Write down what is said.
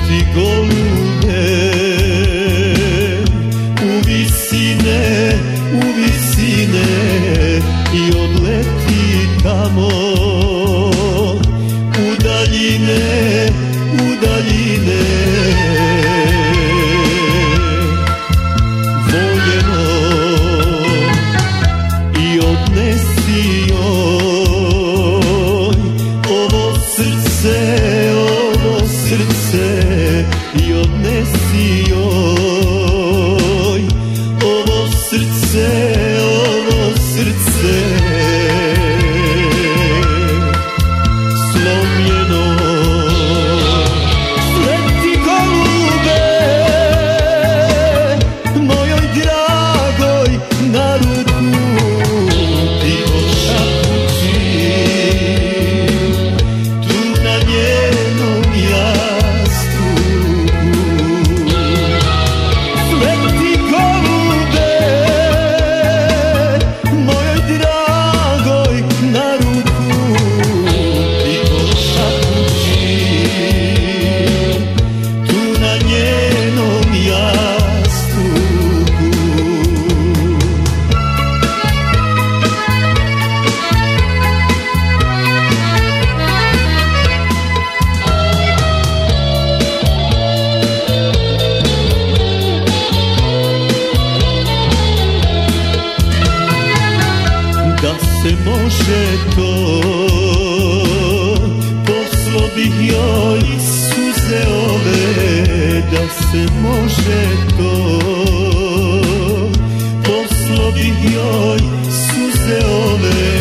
Sleti golube u visine i odleti tamo u daljine voljeno i odnesi joj ovo srce i odnesi joj ovo srce slomljeno. Sleti golube mojoj dragoj na ruku ti pošapući tu na njenom jastuku. Sleti golube mojoj dragoj na ruku ti pošapući tu na njenom jastuku. Da se može to, poslo bih joj suze ove. Da se može to, poslo bih joj suze ove.